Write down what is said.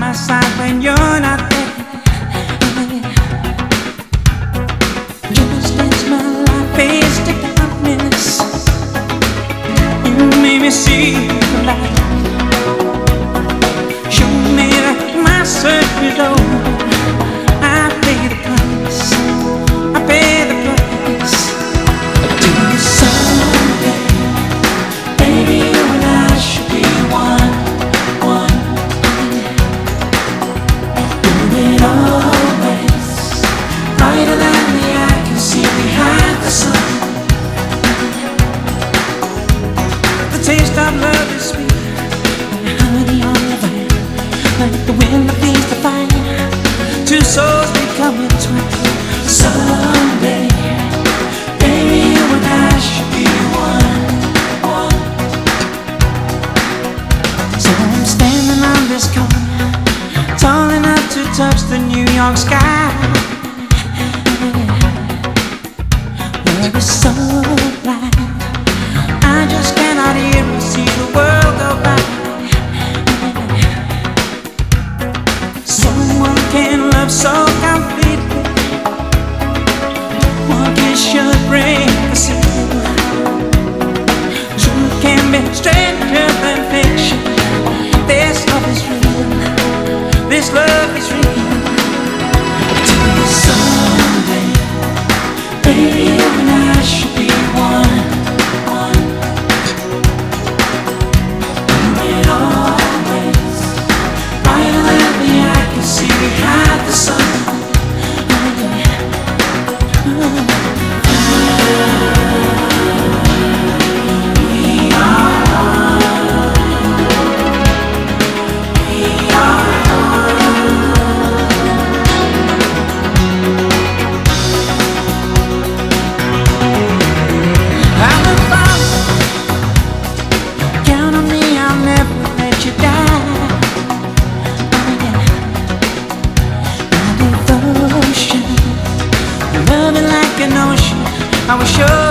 my side when you're not there. Just my life face to darkness. You made me see the light. Show me that my search is over. I pay the price. I pay the price. Do you someday, baby, you and I should be one. Do it always. Brighter than the eye can see behind the sun. The taste of love is sweet, like honey on the vine, like the wind that feeds the fire. Two souls becoming twin. Someday, baby, you and I should be one. So I'm standing on this corner, tall enough to touch the New York sky. Love is so blind, I just cannot hear or see the world go by. Someone can love so completely, one kiss should break the seal. Truth can be stranger than fiction. This love is real, this love is real. Till someday, baby, you and I should be one. Do it always. Brighter than the eye can see behind the sun. We are I'm a father. Count on me, I'll never let you die. My devotion, loving like an ocean, I will show